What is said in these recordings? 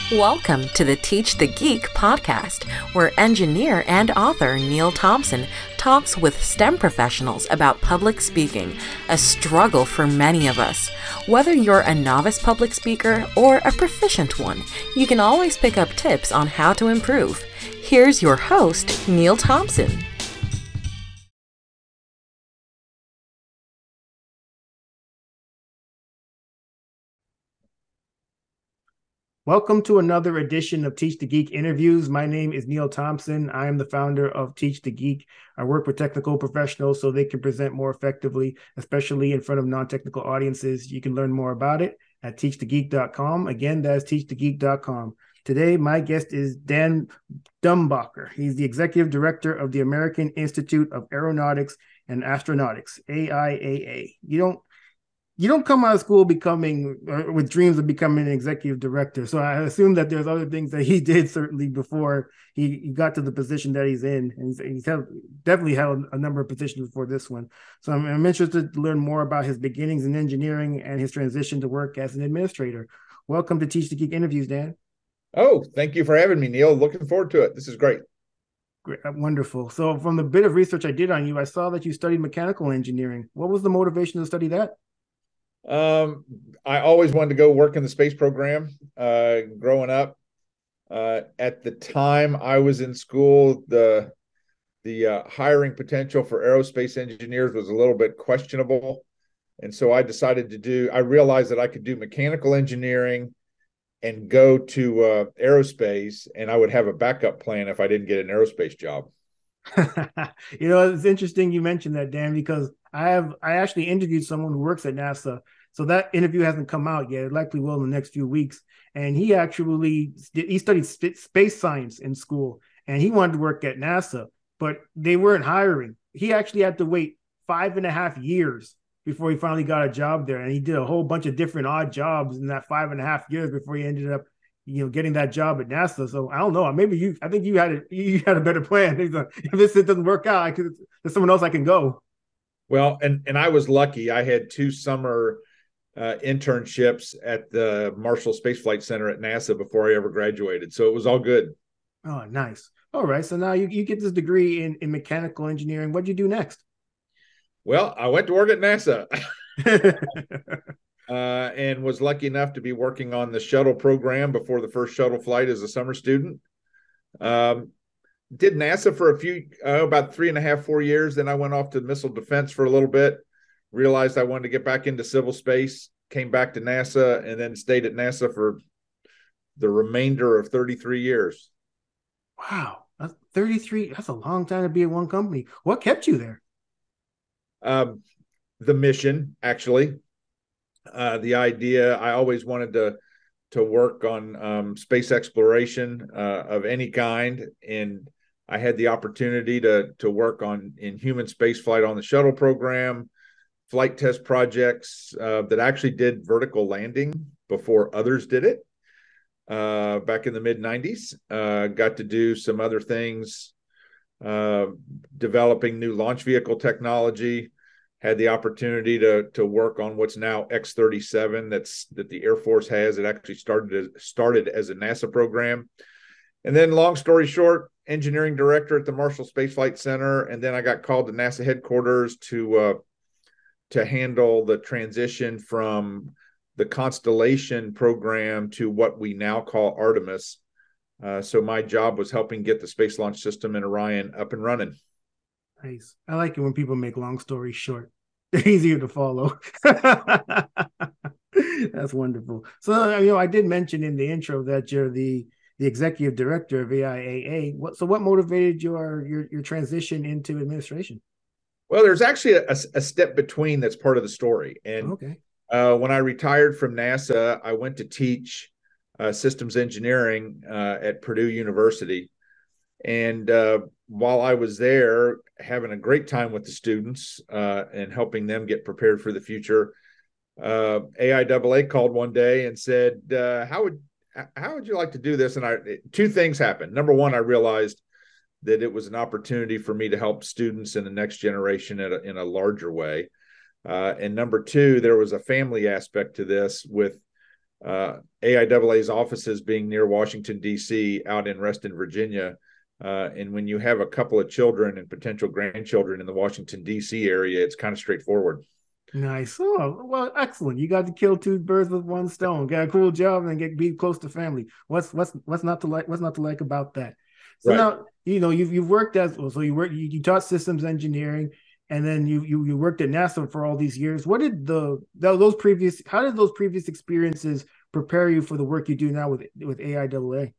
Welcome to the Teach the Geek podcast, where engineer and author Neil Thompson talks with STEM professionals about public speaking, a struggle for many of us. Whether you're a novice public speaker or a proficient one, you can always pick up tips on how to improve. Here's your host, Neil Thompson. Welcome to another edition of Teach the Geek interviews. My name is Neil Thompson. I am the founder of Teach the Geek. I work with technical professionals so they can present more effectively, especially in front of non-technical audiences. You can learn more about it at teachthegeek.com. Again, that's teachthegeek.com. Today, my guest is Dan Dumbacher. He's the executive director of the American Institute of Aeronautics and Astronautics, AIAA. You don't come out of school with dreams of becoming an executive director. So I assume that there's other things that he did certainly before he got to the position that he's in. And he's definitely held a number of positions before this one. So I'm interested to learn more about his beginnings in engineering and his transition to work as an administrator. Welcome to Teach the Geek interviews, Dan. Oh, thank you for having me, Neil. Looking forward to it. This is great. Great. Wonderful. So from the bit of research I did on you, I saw that you studied mechanical engineering. What was the motivation to study that? I always wanted to go work in the space program growing up. At the time I was in school, the hiring potential for aerospace engineers was a little bit questionable. And so I realized that I could do mechanical engineering and go to aerospace, and I would have a backup plan if I didn't get an aerospace job. It's interesting you mentioned that, Dan, because I actually interviewed someone who works at NASA. So that interview hasn't come out yet. It likely will in the next few weeks. And he studied space science in school, and he wanted to work at NASA, but they weren't hiring. He actually had to wait 5.5 years before he finally got a job there. And he did a whole bunch of different odd jobs in that 5.5 years before he ended up getting that job at NASA. So I don't know. I think you had a better plan. If this doesn't work out, there's someone else I can go. Well, and I was lucky. I had 2 summer internships at the Marshall Space Flight Center at NASA before I ever graduated. So it was all good. Oh, nice. All right. So now you get this degree in mechanical engineering. What'd you do next? Well, I went to work at NASA. And was lucky enough to be working on the shuttle program before the first shuttle flight as a summer student. Did NASA for about 3.5, 4 years. Then I went off to missile defense for a little bit, realized I wanted to get back into civil space, came back to NASA, and then stayed at NASA for the remainder of 33 years. Wow. That's 33. That's a long time to be at one company. What kept you there? The mission, actually. The idea, I always wanted to work on space exploration of any kind, and I had the opportunity to work in human space flight on the shuttle program, flight test projects that actually did vertical landing before others did it back in the mid-90s. Got to do some other things, developing new launch vehicle technology. Had the opportunity to work on what's now X-37 that the Air Force has. It actually started as a NASA program. And then, long story short, engineering director at the Marshall Space Flight Center. And then I got called to NASA headquarters to handle the transition from the Constellation program to what we now call Artemis. So my job was helping get the Space Launch System in Orion up and running. Nice. I like it when people make long stories short. They're easier to follow. That's wonderful. So, I did mention in the intro that you're the executive director of AIAA. What motivated your transition into administration? Well, there's actually a step between that's part of the story. And okay. When I retired from NASA, I went to teach systems engineering at Purdue University. And while I was there, having a great time with the students and helping them get prepared for the future, AIAA called one day and said, how would you like to do this? And 2 things happened. Number one, I realized that it was an opportunity for me to help students in the next generation in a larger way. And number 2, there was a family aspect to this with AIAA's offices being near Washington, D.C., out in Reston, Virginia. And when you have a couple of children and potential grandchildren in the Washington, D.C. area, it's kind of straightforward. Nice. Oh, well, excellent. You got to kill two birds with one stone. Got a cool job and be close to family. What's not to like? What's not to like about that? So Right. now you've worked you taught systems engineering, and then you worked at NASA for all these years. What did those previous experiences prepare you for the work you do now with AIAA?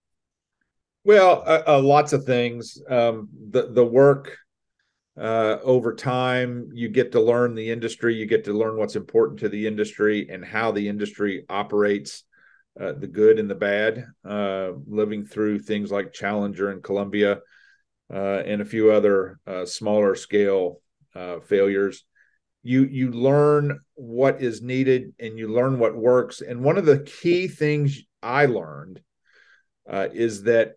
Well, lots of things. The work over time, you get to learn the industry, you get to learn what's important to the industry and how the industry operates, the good and the bad, living through things like Challenger and Columbia, and a few other smaller scale failures. You learn what is needed and you learn what works. And one of the key things I learned is that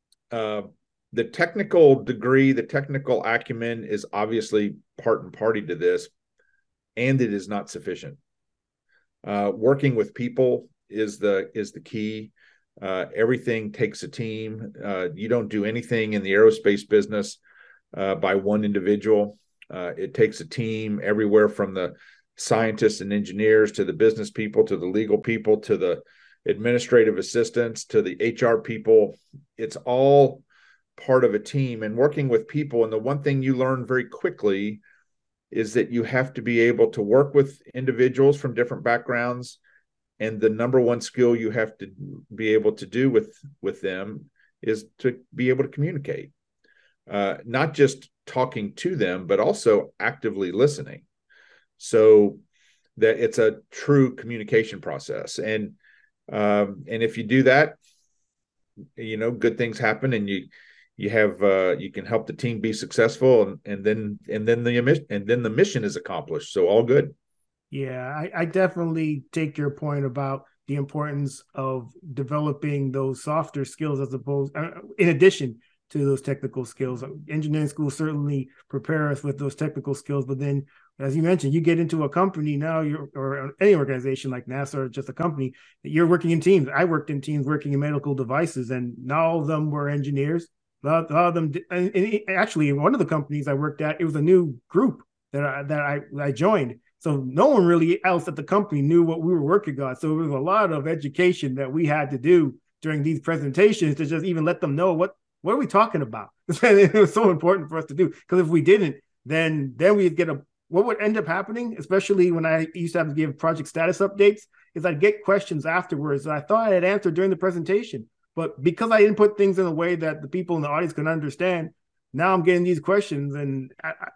the technical degree, the technical acumen is obviously part and party to this, and it is not sufficient. Working with people is the key. Everything takes a team. You don't do anything in the aerospace business by one individual. It takes a team everywhere from the scientists and engineers to the business people, to the legal people, to the administrative assistants, to the HR people. It's all part of a team and working with people. And the one thing you learn very quickly is that you have to be able to work with individuals from different backgrounds. And the number one skill you have to be able to do with them is to be able to communicate, not just talking to them, but also actively listening, so that it's a true communication process. And if you do that, good things happen, and you can help the team be successful, and then the mission is accomplished. So all good. Yeah, I definitely take your point about the importance of developing those softer skills in addition to those technical skills. Engineering schools certainly prepare us with those technical skills, but then, as you mentioned, you get into a company now, or any organization like NASA or just a company, you're working in teams. I worked in teams working in medical devices, and not all of them were engineers. A lot of them, and actually, in one of the companies I worked at, it was a new group that I joined. So no one really else at the company knew what we were working on. So it was a lot of education that we had to do during these presentations to just even let them know what are we talking about. It was so important for us to do, because if we didn't, then we'd get what would end up happening, especially when I used to have to give project status updates, is I'd get questions afterwards that I thought I had answered during the presentation. But because I didn't put things in a way that the people in the audience can understand, now I'm getting these questions. And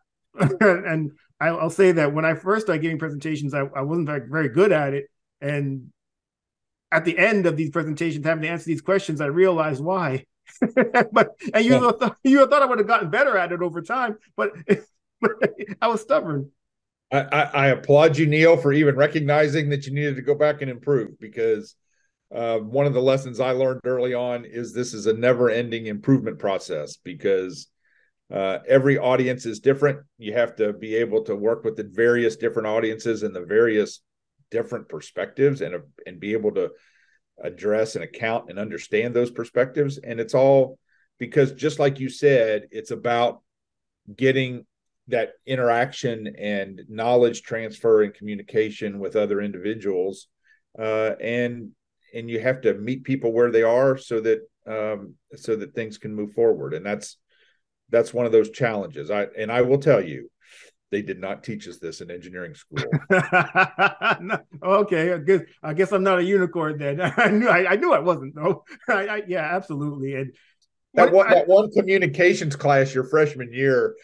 I'll say that when I first started giving presentations, I wasn't very, very good at it. And at the end of these presentations, having to answer these questions, I realized why. You thought I would have gotten better at it over time, but I was stubborn. I applaud you, Neil, for even recognizing that you needed to go back and improve, because one of the lessons I learned early on is this is a never-ending improvement process, because every audience is different. You have to be able to work with the various different audiences and the various different perspectives, and be able to address and account and understand those perspectives. And it's all because, just like you said, it's about getting that interaction and knowledge transfer and communication with other individuals, and you have to meet people where they are so that things can move forward. And that's one of those challenges. I will tell you, they did not teach us this in engineering school. Okay, I guess I'm not a unicorn then. I knew I wasn't though. Yeah, absolutely. And that one communications class your freshman year,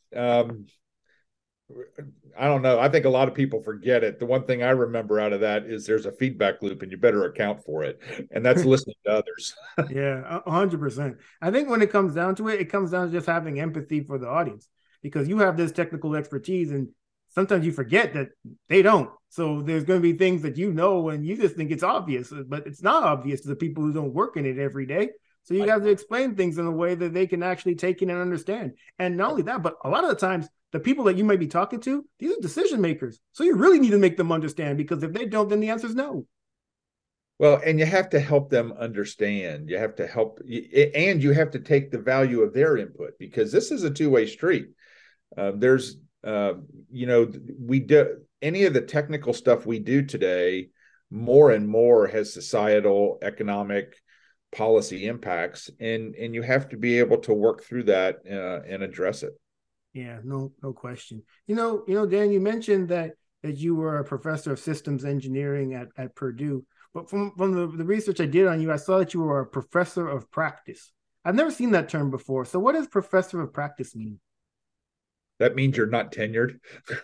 I don't know. I think a lot of people forget it. The one thing I remember out of that is there's a feedback loop, and you better account for it. And that's listening to others. Yeah, 100%. I think when it comes down to it, it comes down to just having empathy for the audience, because you have this technical expertise, and sometimes you forget that they don't. So there's going to be things that and you just think it's obvious, but it's not obvious to the people who don't work in it every day. So you have to explain things in a way that they can actually take in and understand. And not only that, but a lot of the times, the people that you might be talking to, these are decision makers. So you really need to make them understand, because if they don't, then the answer is no. Well, and you have to help them understand. You have to help, and you have to take the value of their input, because this is a two-way street. There's, we do any of the technical stuff we do today, more and more has societal, economic, policy impacts, and you have to be able to work through that and address it. Yeah, no question. Dan, you mentioned that you were a professor of systems engineering at Purdue. But from the research I did on you, I saw that you were a professor of practice. I've never seen that term before. So what does professor of practice mean? That means you're not tenured.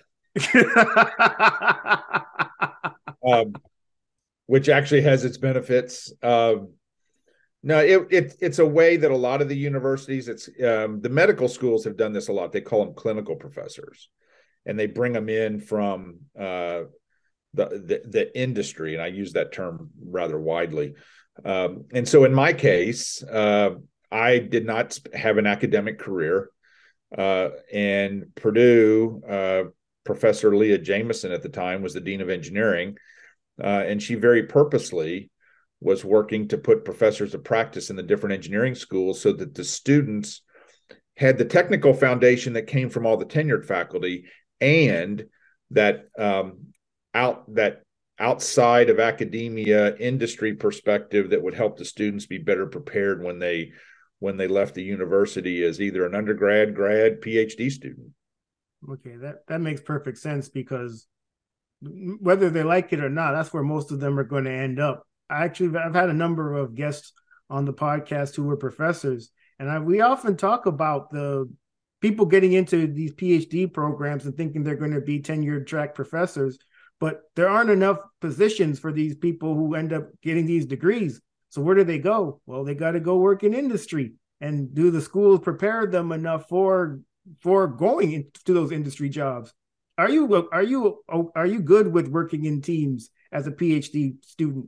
Which actually has its benefits. No, it's a way that a lot of the universities, the medical schools have done this a lot. They call them clinical professors, and they bring them in from the industry, and I use that term rather widely. And so in my case, I did not have an academic career. And Purdue, Professor Leah Jameson at the time was the dean of engineering, and she very purposely was working to put professors of practice in the different engineering schools so that the students had the technical foundation that came from all the tenured faculty, and that outside of academia industry perspective that would help the students be better prepared when they left the university as either an undergrad, grad, PhD student. Okay, that makes perfect sense, because whether they like it or not, that's where most of them are going to end up. I've had a number of guests on the podcast who were professors, and we often talk about the people getting into these PhD programs and thinking they're going to be tenured track professors, but there aren't enough positions for these people who end up getting these degrees. So where do they go? Well, they got to go work in industry. And do the schools prepare them enough for going into those industry jobs? Are you good with working in teams as a PhD student?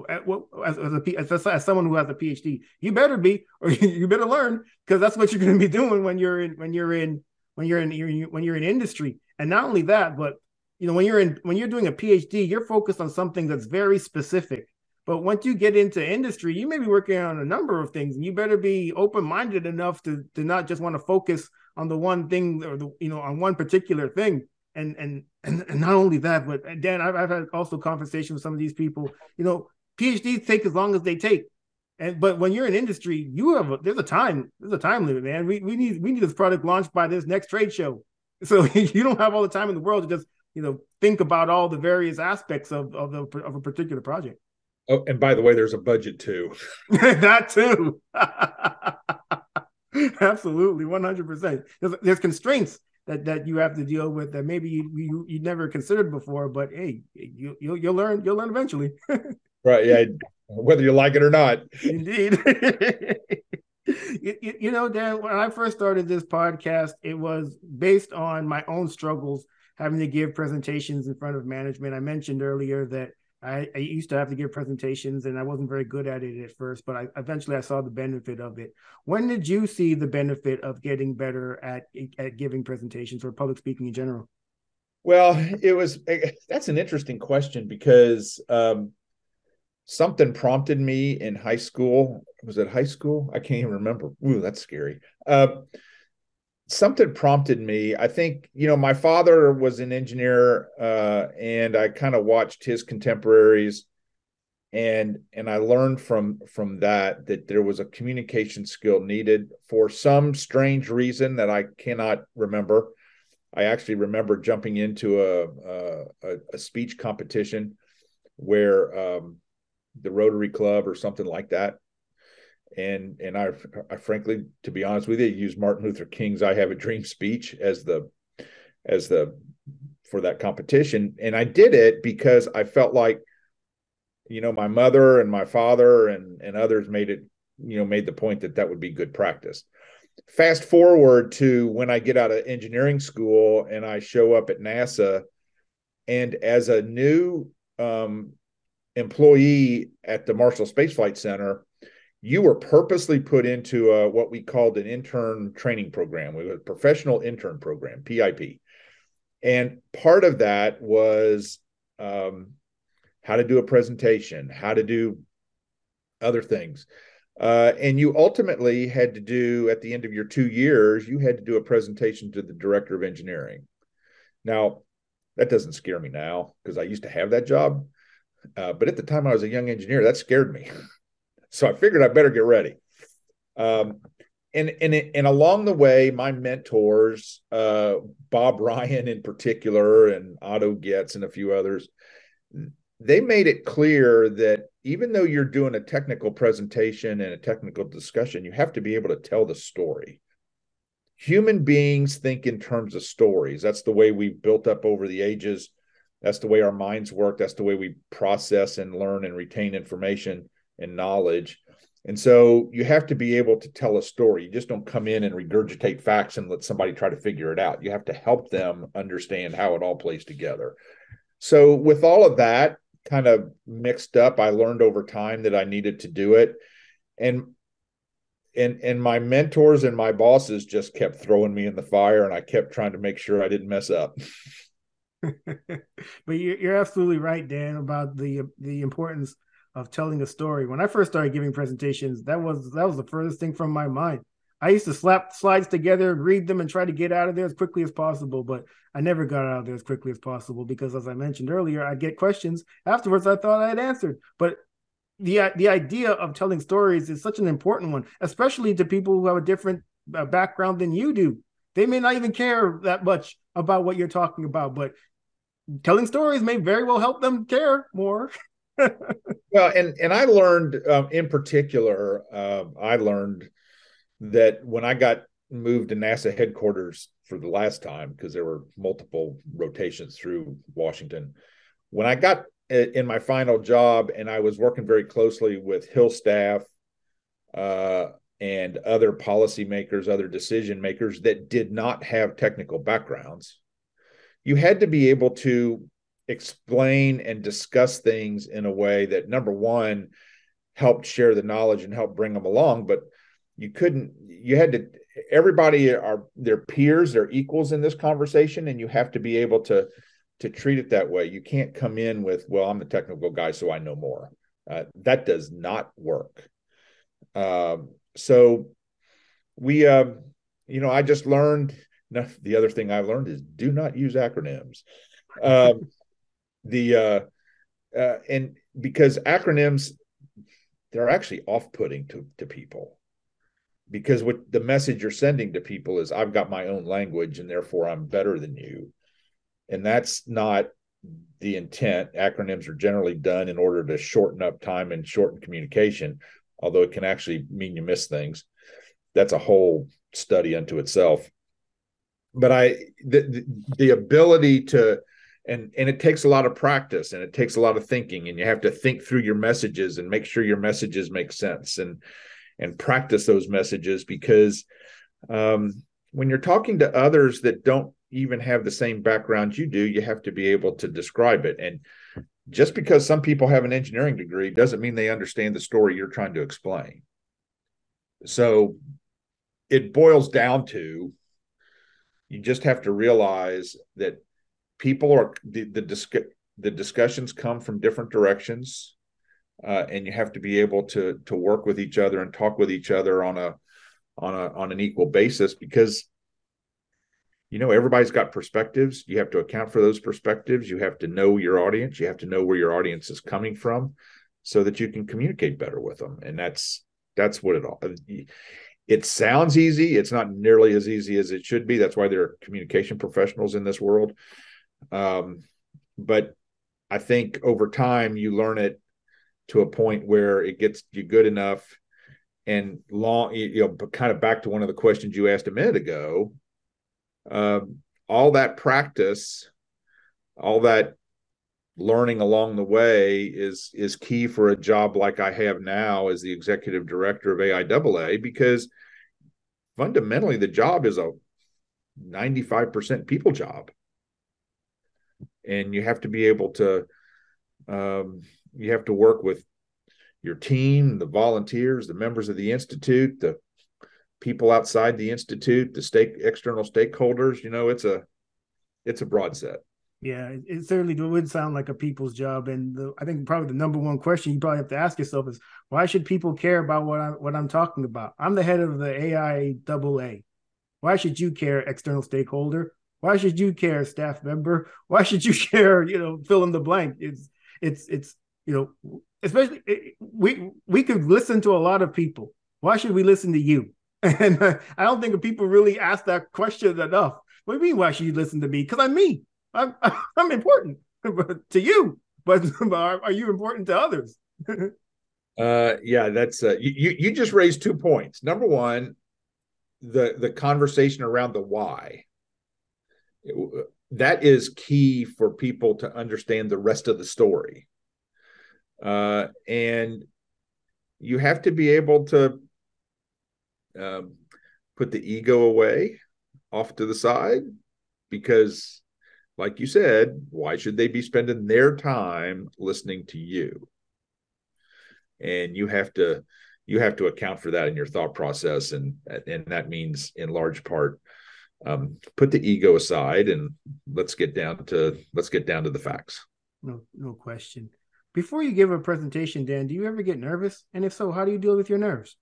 As someone who has a PhD, you better be, or you better learn, because that's what you're going to be doing when you're in industry. And not only that, but when you're doing a PhD, you're focused on something that's very specific. But once you get into industry, you may be working on a number of things, and you better be open-minded enough to not just want to focus on the one thing, or on one particular thing. And not only that, but Dan, I've had also conversations with some of these people. PhDs take as long as they take, but when you're in industry, there's a time limit, man. We need this product launched by this next trade show, so you don't have all the time in the world to just think about all the various aspects of a particular project. Oh, and by the way, there's a budget too. That too. Absolutely, 100%. There's constraints that you have to deal with that maybe you never considered before, but hey, you'll learn eventually. Right? Yeah, whether you like it or not. Indeed. Dan, when I first started this podcast, it was based on my own struggles having to give presentations in front of management. I mentioned earlier that I used to have to give presentations, and I wasn't very good at it at first, but eventually I saw the benefit of it. When did you see the benefit of getting better at giving presentations or public speaking in general? Well, that's an interesting question, because something prompted me in high school. Was it high school? I can't even remember. Ooh, that's scary. Something prompted me. I think, my father was an engineer, and I kind of watched his contemporaries, and I learned from that there was a communication skill needed for some strange reason that I cannot remember. I actually remember jumping into a speech competition where the Rotary Club or something like that. And I frankly, to be honest with you, used Martin Luther King's "I Have a Dream" speech as the for that competition. And I did it because I felt like, my mother and my father and others made the point that would be good practice. Fast forward to when I get out of engineering school and I show up at NASA, and as a new employee at the Marshall Space Flight Center, you were purposely put into what we called an intern training program. We had a professional intern program, PIP. And part of that was how to do a presentation, how to do other things. And you ultimately had to do, at the end of your 2 years, you had to do a presentation to the director of engineering. Now, that doesn't scare me now because I used to have that job. But at the time I was a young engineer, that scared me. So I figured I better get ready. And along the way, my mentors, Bob Ryan in particular, and Otto Getz and a few others, they made it clear that even though you're doing a technical presentation and a technical discussion, you have to be able to tell the story. Human beings think in terms of stories. That's the way we've built up over the ages. That's the way our minds work. That's the way we process and learn and retain information and knowledge. And so you have to be able to tell a story. You just don't come in and regurgitate facts and let somebody try to figure it out. You have to help them understand how it all plays together. So with all of that kind of mixed up, I learned over time that I needed to do it. And my mentors and my bosses just kept throwing me in the fire, and I kept trying to make sure I didn't mess up. But you're absolutely right, Dan, about the importance of telling a story. When I first started giving presentations, that was the furthest thing from my mind. I used to slap slides together, read them, and try to get out of there as quickly as possible. But I never got out of there as quickly as possible because, as I mentioned earlier, I'd get questions afterwards I thought I had answered. But the idea of telling stories is such an important one, especially to people who have a different background than you do. They may not even care that much about what you're talking about, but telling stories may very well help them care more. Well, and I learned in particular, I learned that when I got moved to NASA headquarters for the last time, because there were multiple rotations through Washington, when I got in my final job and I was working very closely with Hill staff and other policymakers, other decision makers that did not have technical backgrounds, you had to be able to explain and discuss things in a way that, number one, helped share the knowledge and help bring them along. But everybody are their peers, their equals in this conversation, and you have to be able to treat it that way. You can't come in with, well, I'm the technical guy, so I know more. That does not work. So we, I just learned, the other thing I learned is do not use acronyms. And because acronyms, they're actually off-putting to people, because what the message you're sending to people is, I've got my own language and therefore I'm better than you. And that's not the intent. Acronyms are generally done in order to shorten up time and shorten communication, although it can actually mean you miss things. That's a whole study unto itself. But the ability to, and it takes a lot of practice and it takes a lot of thinking, and you have to think through your messages and make sure your messages make sense and practice those messages, because when you're talking to others that don't even have the same background you do, you have to be able to describe it. And just because some people have an engineering degree doesn't mean they understand the story you're trying to explain. So it boils down to, you just have to realize that people are, the discussions come from different directions, and you have to be able to work with each other and talk with each other on an equal basis, because everybody's got perspectives. You have to account for those perspectives. You have to know your audience. You have to know where your audience is coming from so that you can communicate better with them. And that's what it sounds easy. It's not nearly as easy as it should be. That's why there are communication professionals in this world. But I think over time you learn it to a point where it gets you good enough and long, kind of back to one of the questions you asked a minute ago. All that practice, all that learning along the way is key for a job like I have now as the executive director of AIAA, because fundamentally the job is a 95% people job. And you have to be able to, you have to work with your team, the volunteers, the members of the Institute, the people outside the Institute, the external stakeholders. It's a broad set. Yeah, it certainly would sound like a people's job. And I think probably the number one question you probably have to ask yourself is, why should people care about what I'm talking about? I'm the head of the AIAA. Why should you care, external stakeholder? Why should you care, staff member? Why should you care, fill in the blank? It's especially we could listen to a lot of people. Why should we listen to you? And I don't think people really ask that question enough. What do you mean, why should you listen to me? Because I'm me. I'm important to you, but are you important to others? Yeah, that's you just raised 2 points. Number one, the conversation around the why. That is key for people to understand the rest of the story. And you have to be able to put the ego away, off to the side, because like you said, why should they be spending their time listening to you? And you have to account for that in your thought process, and that means in large part put the ego aside and let's get down to the facts. No question. Before you give a presentation, Dan, do you ever get nervous? And if so, how do you deal with your nerves?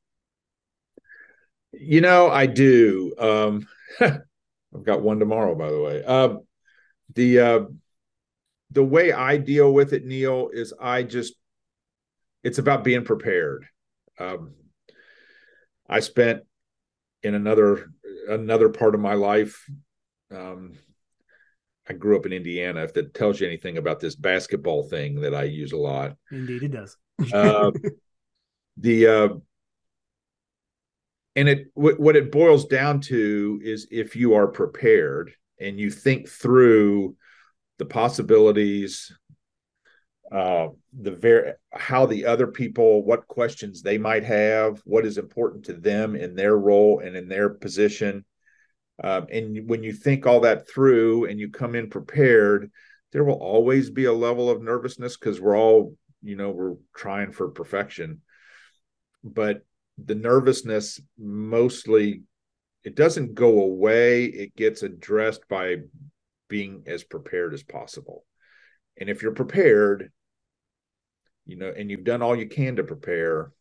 I do. I've got one tomorrow, by the way. The way I deal with it, Neil, is it's about being prepared. I spent in another part of my life. I grew up in Indiana. If that tells you anything about this basketball thing that I use a lot. Indeed, it does. What it boils down to is, if you are prepared and you think through the possibilities, how the other people, what questions they might have, what is important to them in their role and in their position. And when you think all that through and you come in prepared, there will always be a level of nervousness because we're all, we're trying for perfection. But the nervousness mostly, it doesn't go away. It gets addressed by being as prepared as possible. And if you're prepared, and you've done all you can to prepare,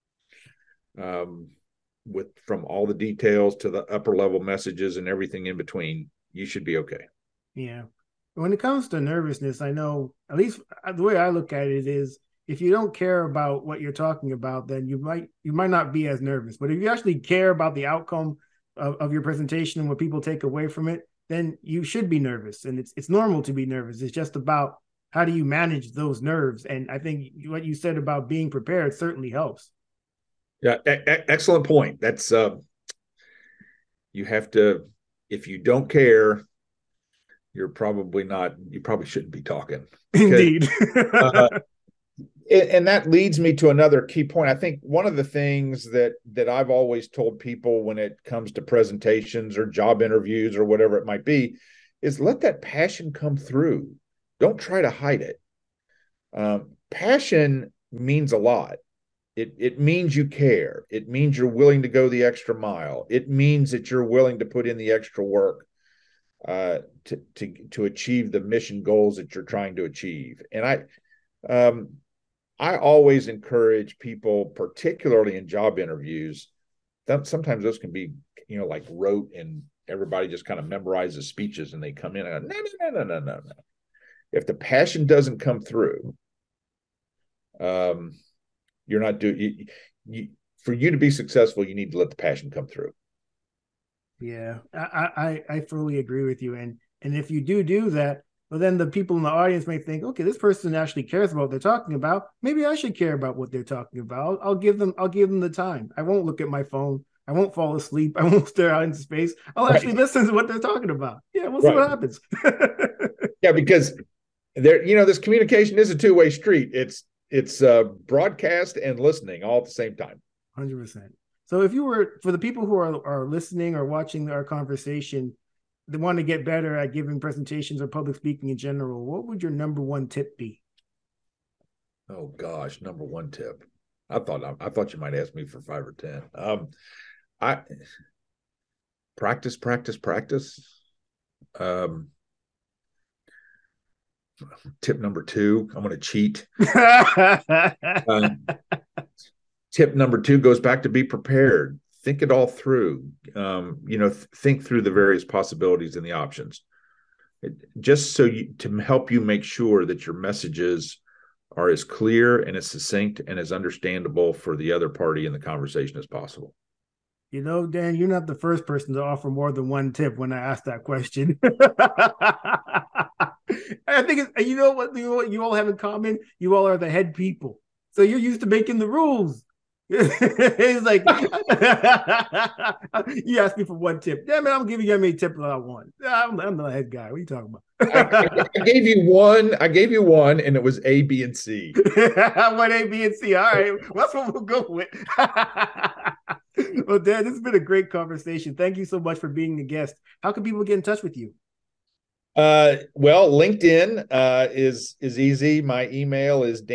from all the details to the upper level messages and everything in between, you should be okay. Yeah. When it comes to nervousness, I know, at least the way I look at it is, if you don't care about what you're talking about, then you might not be as nervous. But if you actually care about the outcome of your presentation and what people take away from it, then you should be nervous. And it's normal to be nervous. It's just about how do you manage those nerves. And I think what you said about being prepared certainly helps. Yeah, excellent point. That's you have to, if you don't care, you probably shouldn't be talking. Indeed. And that leads me to another key point. I think one of the things that I've always told people when it comes to presentations or job interviews or whatever it might be is let that passion come through. Don't try to hide it. Passion means a lot. It means you care. It means you're willing to go the extra mile. It means that you're willing to put in the extra work to achieve the mission goals that you're trying to achieve. And I always encourage people, particularly in job interviews, that sometimes those can be, like rote and everybody just kind of memorizes speeches and they come in and go, no. If the passion doesn't come through, you're not doing. For you to be successful, you need to let the passion come through. Yeah, I fully agree with you. And if you do that, well, then the people in the audience may think, okay, this person actually cares about what they're talking about. Maybe I should care about what they're talking about. I'll give them the time. I won't look at my phone. I won't fall asleep. I won't stare out into space. I'll actually listen to what they're talking about. Yeah, we'll see what happens. Yeah, because this communication is a two-way street. It's broadcast and listening all at the same time. 100%. So if you were, for the people who are listening or watching our conversation, they want to get better at giving presentations or public speaking in general, what would your number one tip be? Oh gosh, number one tip. I thought you might ask me for 5 or 10. Practice. Tip number 2, I'm going to cheat. Tip number 2 goes back to be prepared. Think it all through. Think through the various possibilities and the options. Just to help you make sure that your messages are as clear and as succinct and as understandable for the other party in the conversation as possible. Dan, you're not the first person to offer more than one tip when I asked that question. I think you know what you all have in common? You all are the head people. So you're used to making the rules. It's like, you asked me for one tip. Damn it, I'm giving you how many tips I want. I'm the head guy. What are you talking about? I gave you one, and it was A, B, and C. One A, B, and C. All right, that's what we'll go with. Well, Dan, this has been a great conversation. Thank you so much for being a guest. How can people get in touch with you? Well, LinkedIn is easy. My email is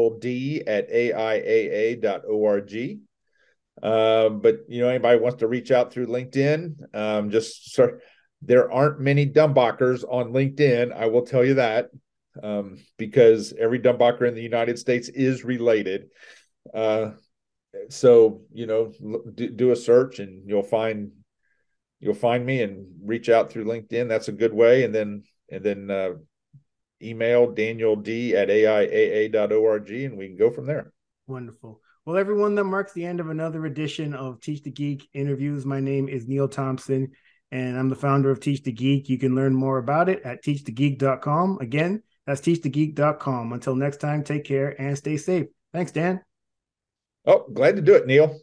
danield@aiaa.org. But anybody wants to reach out through LinkedIn, there aren't many Dumbackers on LinkedIn. I will tell you that, because every Dumbacker in the United States is related. So do a search and you'll find me and reach out through LinkedIn. That's a good way. And then email danield@aiaa.org and we can go from there. Wonderful. Well, everyone, that marks the end of another edition of Teach the Geek interviews. My name is Neil Thompson and I'm the founder of Teach the Geek. You can learn more about it at teachthegeek.com. Again, that's teachthegeek.com. Until next time, take care and stay safe. Thanks, Dan. Oh, glad to do it, Neil.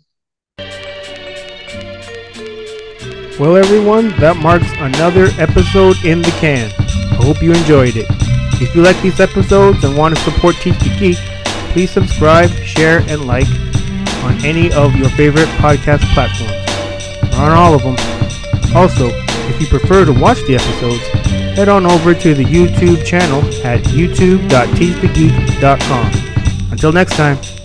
Well, everyone, that marks another episode in the can. I hope you enjoyed it. If you like these episodes and want to support Teach the Geek, please subscribe, share, and like on any of your favorite podcast platforms, or on all of them. Also, if you prefer to watch the episodes, head on over to the YouTube channel at youtube.teachthegeek.com. Until next time.